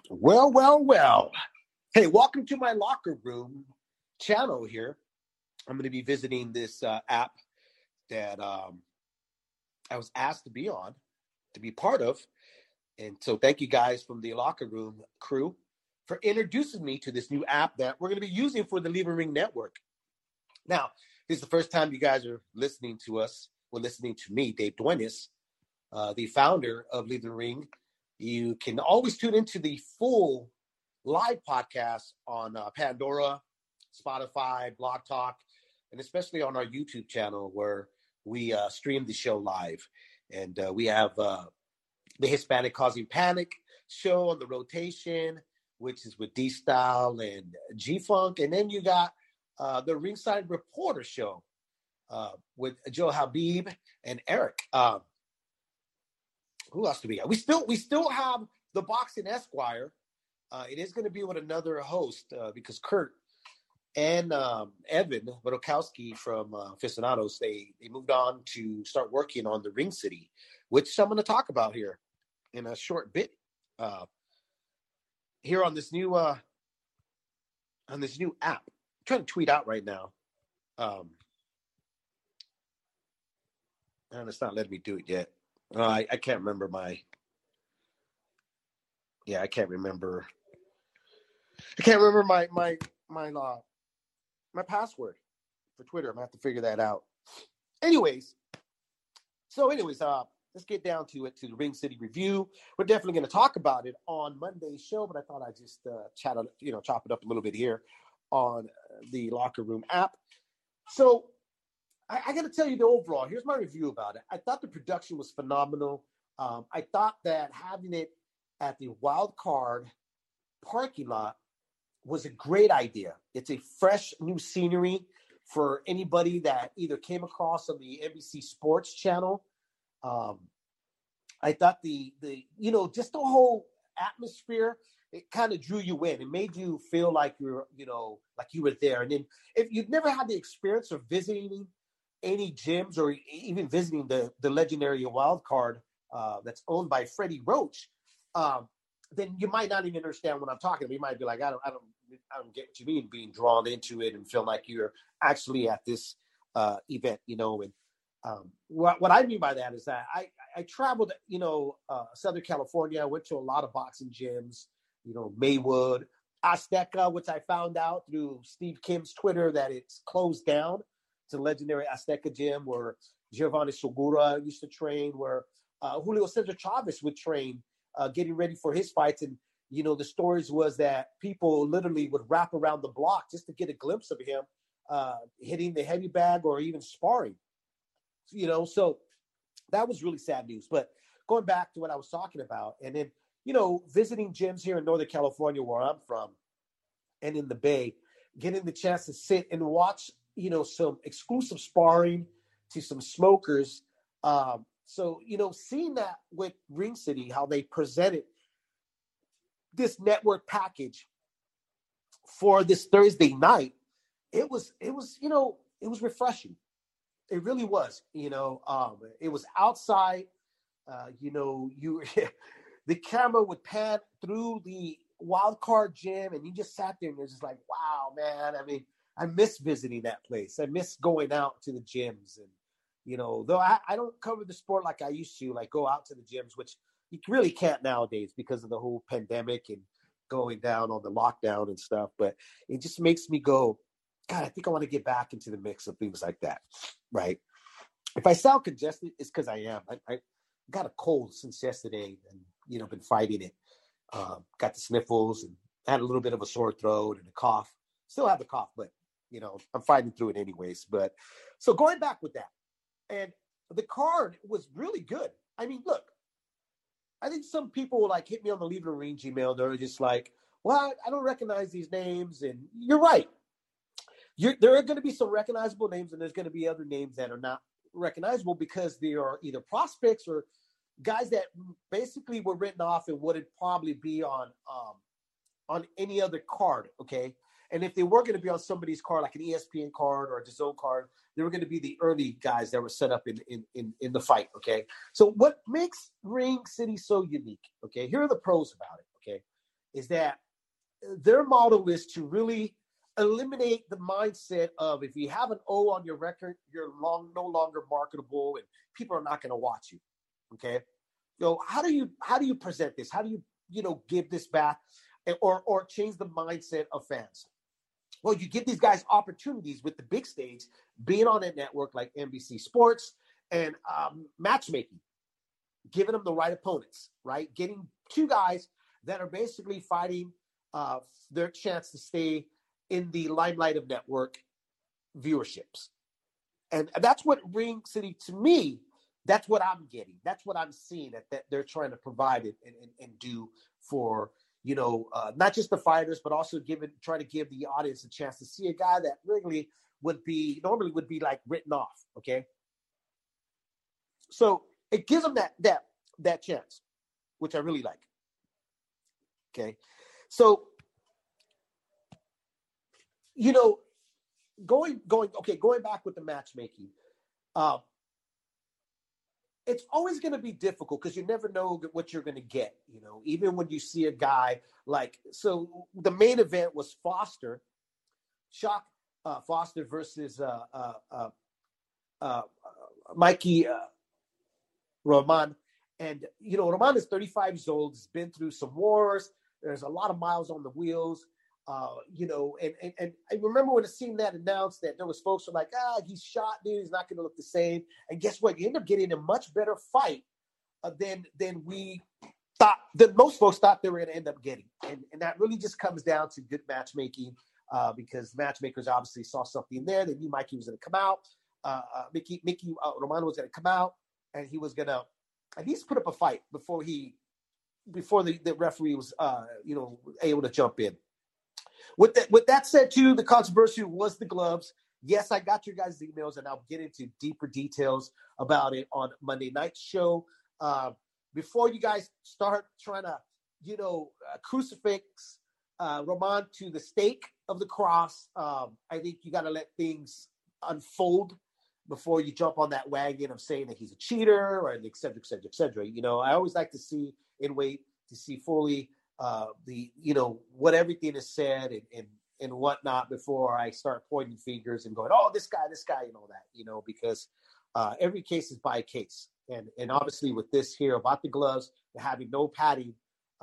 Well, well, well. Hey, welcome to my locker room channel here. I'm going to be visiting this app that I was asked to be on, to be part of. And so thank you guys from the locker room crew for introducing me to this new app that we're going to be using for the Leave Ring Network. Now, this is the first time you guys are listening to us, or listening to me, Dave Duenas, the founder of Leave the Ring. You can always tune into the full live podcast on Pandora, Spotify, Blog Talk, and especially on our YouTube channel where we stream the show live. And we have the Hispanic Causing Panic show on the rotation, which is with D-Style and G-Funk. And then you got the Ringside Reporter show with Joe Habib and Eric. Who else do we have? We still have the Boxing Esquire. It is going to be with another host because Kurt and Evan Bodokowski from Aficionados, they moved on to start working on the Ring City, which I'm going to talk about here in a short bit. Here on this new app. I'm trying to tweet out right now. And it's not letting me do it yet. I can't remember my password for Twitter. I'm gonna have to figure that out. Anyways, let's get down to it, to the Ring City review. We're definitely going to talk about it on Monday's show, but I thought I'd just chop it up a little bit here on the Locker Room app. So I got to tell you the overall. Here's my review about it. I thought the production was phenomenal. I thought that having it at the Wild Card parking lot was a great idea. It's a fresh new scenery for anybody that either came across on the NBC Sports channel. I thought just the whole atmosphere, it kind of drew you in. It made you feel like you were there. And then if you've never had the experience of visiting any gyms or even visiting the legendary Wild Card that's owned by Freddie Roach, then you might not even understand what I'm talking about. You might be like, I don't get what you mean, being drawn into it and feel like you're actually at this event, And what I mean by that is that I traveled, Southern California. I went to a lot of boxing gyms, Maywood, Azteca, which I found out through Steve Kim's Twitter that it's closed down. It's a legendary Azteca gym where Giovanni Segura used to train, where Julio Cesar Chavez would train, getting ready for his fights. And, the stories was that people literally would wrap around the block just to get a glimpse of him hitting the heavy bag or even sparring. So that was really sad news. But going back to what I was talking about, and then, visiting gyms here in Northern California, where I'm from, and in the Bay, getting the chance to sit and watch, some exclusive sparring to some smokers. So, seeing that with Ring City, how they presented this network package for this Thursday night, it was refreshing. It really was, it was outside, the camera would pan through the Wild Card gym and you just sat there and you're just like, wow, man. I mean, I miss visiting that place. I miss going out to the gyms and, though I don't cover the sport like I used to, like go out to the gyms, which you really can't nowadays because of the whole pandemic and going down on the lockdown and stuff. But it just makes me go, God, I think I want to get back into the mix of things like that, right? If I sound congested, it's because I am. I got a cold since yesterday and, been fighting it. Got the sniffles and had a little bit of a sore throat and a cough. Still have the cough, but, I'm fighting through it anyways. But so going back with that, and the card was really good. I mean, look, I think some people will like hit me on the Leave the Ring Gmail. They're just like, well, I don't recognize these names. And you're right. There are going to be some recognizable names, and there's going to be other names that are not recognizable because they are either prospects or guys that basically were written off and wouldn't probably be on any other card, okay? And if they were going to be on somebody's card, like an ESPN card or a DAZN card, they were going to be the early guys that were set up in the fight, okay? So what makes Ring City so unique, okay? Here are the pros about it, okay? is that their model is to really eliminate the mindset of if you have an O on your record, you're no longer marketable and people are not going to watch you. Okay. So how do you present this? How do you give this back or change the mindset of fans? Well, you give these guys opportunities with the big stage, being on a network like NBC Sports and matchmaking, giving them the right opponents, right? Getting two guys that are basically fighting their chance to stay in the limelight of network viewerships. And that's what Ring City, to me, that's what I'm getting. That's what I'm seeing that they're trying to provide and do for, not just the fighters, but also try to give the audience a chance to see a guy that normally would be like written off. Okay. So it gives them that chance, which I really like. Okay. So, going back with the matchmaking, it's always going to be difficult because you never know what you're going to get, even when you see a guy so the main event was Shock Foster versus Mikey Roman. And, Roman is 35 years old. He's been through some wars. There's a lot of miles on the wheels. And I remember when I seen that announced that there was folks who were like, he's shot, dude. He's not going to look the same. And guess what? You end up getting a much better fight than we thought, than most folks thought they were going to end up getting. And that really just comes down to good matchmaking because matchmakers obviously saw something there. They knew Mikey was going to come out. Mickey Romano was going to come out, and he was going to at least put up a fight before the referee was, able to jump in. With that said, too, the controversy was the gloves. Yes, I got your guys' emails, and I'll get into deeper details about it on Monday night's show. Before you guys start trying to, crucifix Roman to the stake of the cross, I think you got to let things unfold before you jump on that wagon of saying that he's a cheater or et cetera, et cetera, et cetera. I always like to see and wait to see fully what everything is said and whatnot before I start pointing fingers and going, oh, this guy, and all that, because every case is by case. And obviously with this here about the gloves, having no padding,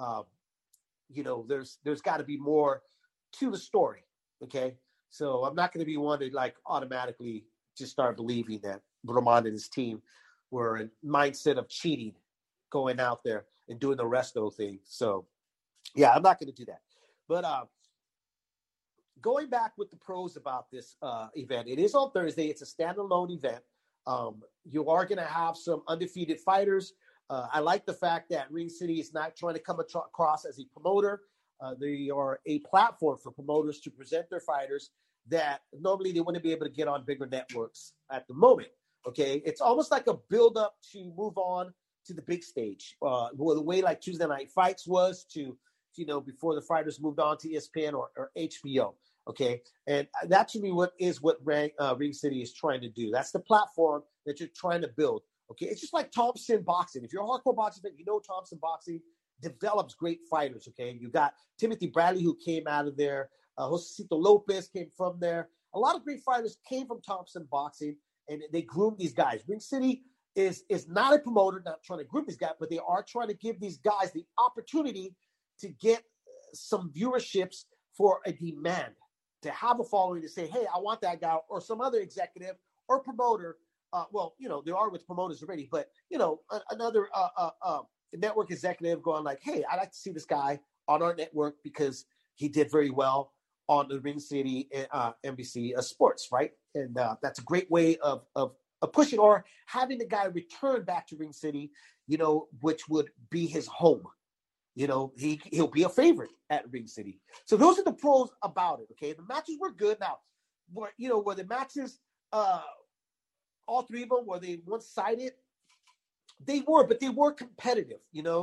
there's got to be more to the story. Okay. So I'm not going to be one to automatically just start believing that Roman and his team were in mindset of cheating, going out there and doing the resto thing. So yeah, I'm not going to do that. But going back with the pros about this event, it is on Thursday. It's a standalone event. You are going to have some undefeated fighters. I like the fact that Ring City is not trying to come across as a promoter. They are a platform for promoters to present their fighters that normally they wouldn't be able to get on bigger networks at the moment. Okay, it's almost like a build-up to move on to the big stage. The way like Tuesday Night Fights was to before the fighters moved on to ESPN or HBO. Okay. And that to me what Ring City is trying to do. That's the platform that you're trying to build. Okay. It's just like Thompson Boxing. If you're a hardcore boxing fan, Thompson Boxing develops great fighters. Okay. You got Timothy Bradley, who came out of there. Josecito Lopez came from there. A lot of great fighters came from Thompson Boxing, and they groomed these guys. Ring City is not a promoter, not trying to groom these guys, but they are trying to give these guys the opportunity to get some viewerships for a demand, to have a following to say, hey, I want that guy, or some other executive or promoter. There are with promoters already, but, another network executive going like, hey, I'd like to see this guy on our network because he did very well on the Ring City NBC Sports, right? And that's a great way of pushing or having the guy return back to Ring City, which would be his home. He'll be a favorite at Ring City. So those are the pros about it. Okay, the matches were good. Now, were the matches all three of them were they one-sided? They were, but they were competitive.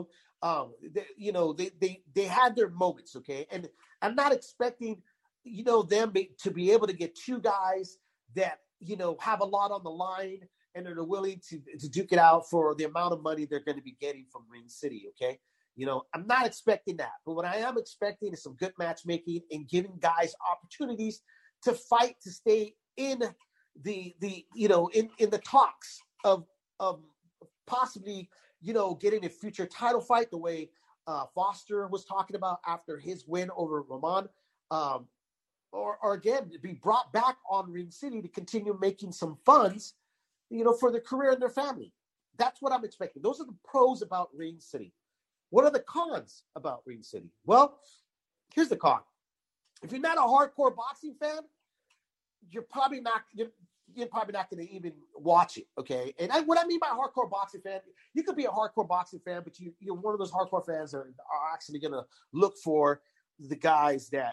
They had their moments. Okay, and I'm not expecting them to be able to get two guys that have a lot on the line and are willing to duke it out for the amount of money they're going to be getting from Ring City. Okay. I'm not expecting that. But what I am expecting is some good matchmaking and giving guys opportunities to fight to stay in in the talks of possibly, getting a future title fight the way Foster was talking about after his win over Roman. Or again, to be brought back on Ring City to continue making some funds, for their career and their family. That's what I'm expecting. Those are the pros about Ring City. What are the cons about Ring City? Well, here's the con. If you're not a hardcore boxing fan, you're probably not going to even watch it, okay? And what I mean by hardcore boxing fan, you could be a hardcore boxing fan, but you're one of those hardcore fans that are actually going to look for the guys that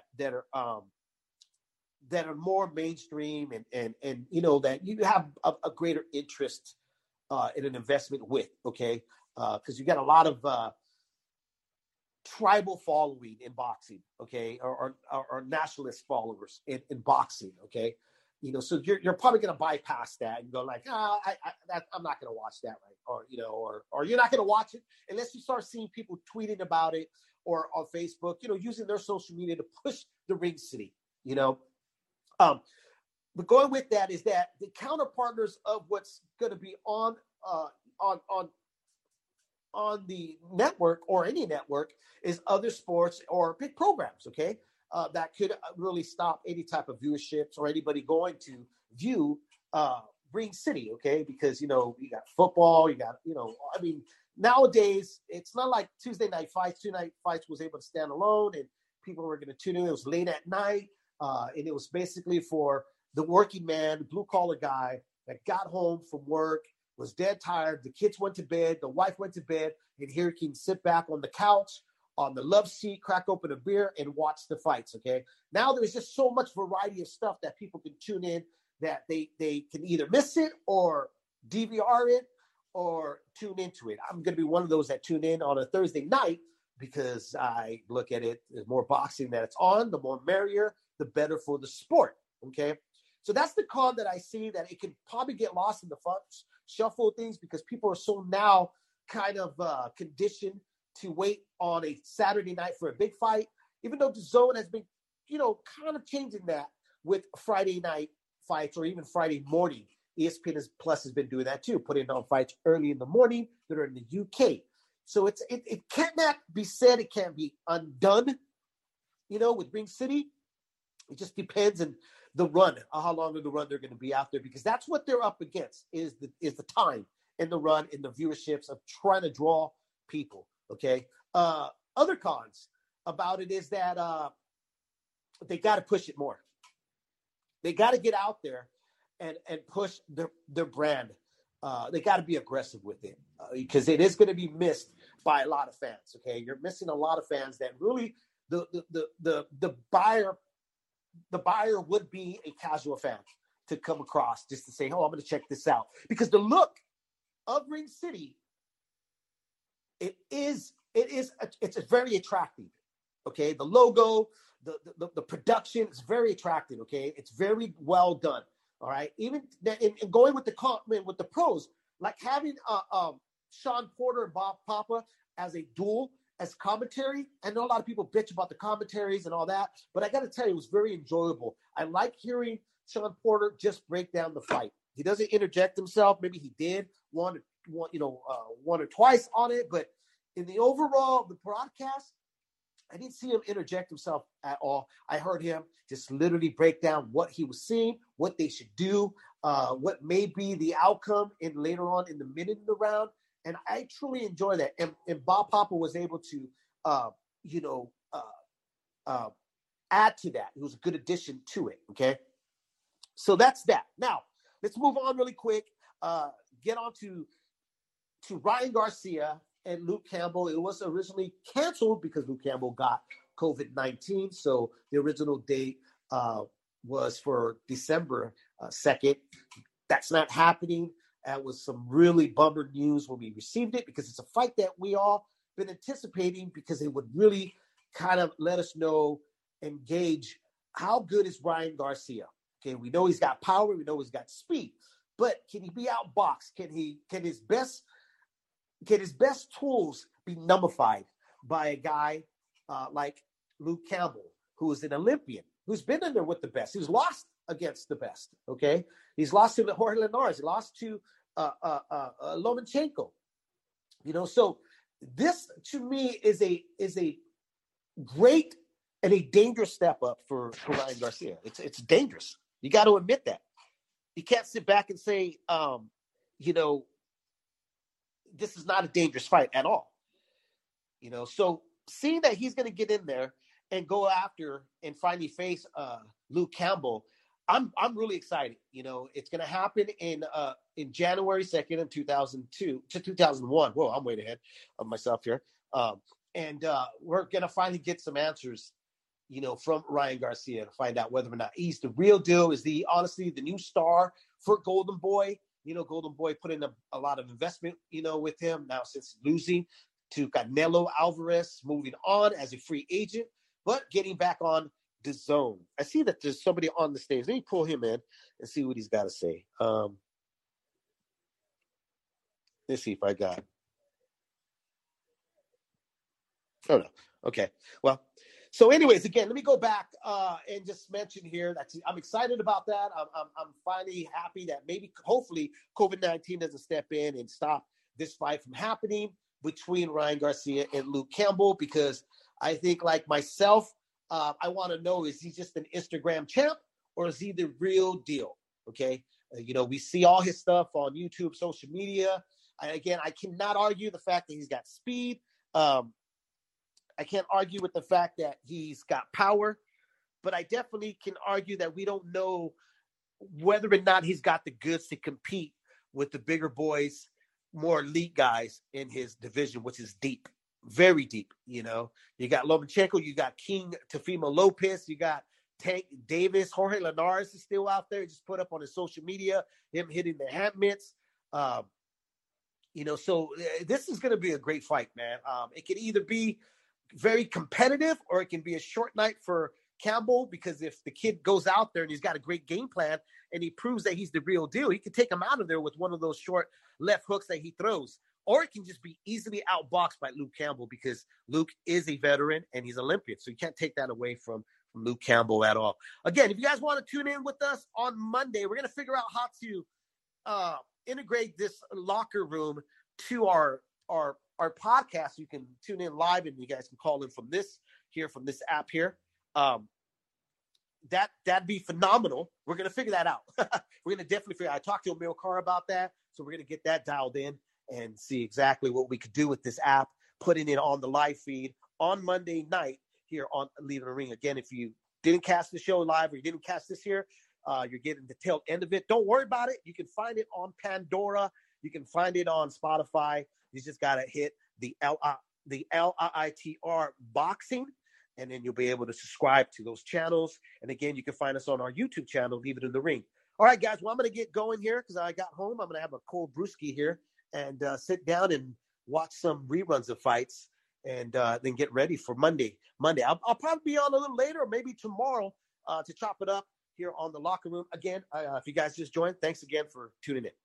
are more mainstream and that you have a greater interest in an investment with, okay? Because you got a lot of tribal following in boxing, okay, or nationalist followers in boxing, okay. So you're probably going to bypass that and go like, I'm not going to watch that, right? Or you're not going to watch it unless you start seeing people tweeting about it or on Facebook, using their social media to push the Ring City, But going with that is that the counter partners of what's going to be on the network or any network is other sports or big programs, okay, that could really stop any type of viewerships or anybody going to view Ring City, okay, because, you got football, you got, nowadays it's not like Tuesday Night Fights was able to stand alone and people were going to tune in. It was late at night, and it was basically for the working man, blue-collar guy that got home from work, was dead tired, the kids went to bed, the wife went to bed, and here he can sit back on the couch, on the love seat, crack open a beer, and watch the fights, okay? Now there's just so much variety of stuff that people can tune in that they can either miss it or DVR it or tune into it. I'm going to be one of those that tune in on a Thursday night because I look at it as more boxing that it's on, the more merrier, the better for the sport, okay? So that's the con that I see, that it can probably get lost in the shuffle of things because people are so now kind of conditioned to wait on a Saturday night for a big fight, even though DAZN has been, kind of changing that with Friday night fights or even Friday morning. ESPN Plus has been doing that too, putting on fights early in the morning that are in the UK. So it cannot be said, it can't be undone, with Ring City. It just depends on the run, how long of the run they're going to be out there, because that's what they're up against is the time in the run, in the viewerships of trying to draw people. Okay. Other cons about it is that they got to push it more. They got to get out there and push their brand. They got to be aggressive with it because it is going to be missed by a lot of fans. Okay, you're missing a lot of fans that really the buyer would be a casual fan to come across just to say, oh, I'm going to check this out, because the look of Ring City, it's very attractive. Okay, the logo, the production is very attractive. Okay, it's very well done. All right, even in going with the pros, like having Sean Porter and Bob Papa as a duel as commentary. I know a lot of people bitch about the commentaries and all that, but I got to tell you, it was very enjoyable. I like hearing Sean Porter just break down the fight. He doesn't interject himself. Maybe he did one or twice on it, but in the overall, the broadcast, I didn't see him interject himself at all. I heard him just literally break down what he was seeing, what they should do, what may be the outcome in later on in the minute of the round. And I truly enjoy that. And Bob Papa was able to, add to that. It was a good addition to it. Okay. So that's that. Now, let's move on really quick. Get on to Ryan Garcia and Luke Campbell. It was originally canceled because Luke Campbell got COVID-19. So the original date was for December 2nd. That's not happening. That was some really bummer news when we received it, because it's a fight that we all been anticipating, because it would really kind of let us know and gauge how good is Ryan Garcia. Okay, we know he's got power, we know he's got speed, but can he be outboxed? Can his best tools be nullified by a guy like Luke Campbell, who is an Olympian, who's been in there with the best. He's lost against the best, okay? He's lost to Jorge Linares. He lost to Lomachenko. So this, to me, is a great and a dangerous step up for Ryan Garcia. It's dangerous. You got to admit that. You can't sit back and say, this is not a dangerous fight at all. So seeing that he's going to get in there and go after and finally face Luke Campbell, I'm really excited. It's going to happen in January 2nd in 2002 to 2001. Whoa, I'm way ahead of myself here. And we're going to finally get some answers, from Ryan Garcia to find out whether or not he's the real deal. Is he honestly the new star for Golden Boy? Golden Boy put in a lot of investment, with him now since losing to Canelo Alvarez, moving on as a free agent, but getting back on the zone. I see that there's somebody on the stage. Let me pull him in and see what he's got to say. Let's see if I got. Oh, no. Okay. Well, so anyways, again, let me go back and just mention here that I'm excited about that. I'm finally happy that hopefully, COVID-19 doesn't step in and stop this fight from happening between Ryan Garcia and Luke Campbell, because I think, like myself, I want to know, is he just an Instagram champ or is he the real deal? Okay. We see all his stuff on YouTube, social media. Again, I cannot argue the fact that he's got speed. I can't argue with the fact that he's got power, but I definitely can argue that we don't know whether or not he's got the goods to compete with the bigger boys, more elite guys in his division, which is deep, very deep. You got Lomachenko, you got King Teofimo Lopez, you got Tank Davis, Jorge Linares is still out there. Just put up on his social media him hitting the hand mitts. So this is going to be a great fight, man. It can either be very competitive or it can be a short night for Campbell, because if the kid goes out there and he's got a great game plan and he proves that he's the real deal, he can take him out of there with one of those short left hooks that he throws. Or it can just be easily outboxed by Luke Campbell, because Luke is a veteran and he's Olympian. So you can't take that away from Luke Campbell at all. Again, if you guys want to tune in with us on Monday, we're going to figure out how to integrate this locker room to our podcast. You can tune in live and you guys can call in from this app here. That'd be phenomenal. We're going to figure that out. We're going to definitely figure out. I talked to Emil Carr about that. So we're going to get that dialed in and see exactly what we could do with this app, putting it on the live feed on Monday night here on Leaving the Ring. Again, if you didn't catch the show live or you didn't catch this here, you're getting the tail end of it. Don't worry about it. You can find it on Pandora. You can find it on Spotify. You just got to hit the LIITR boxing, and then you'll be able to subscribe to those channels. And again, you can find us on our YouTube channel, Leave It in the Ring. All right, guys. Well, I'm going to get going here because I got home. I'm going to have a cold brewski here and sit down and watch some reruns of fights, and then get ready for Monday. I'll probably be on a little later, or maybe tomorrow, to chop it up here on the locker room. Again, if you guys just joined, thanks again for tuning in.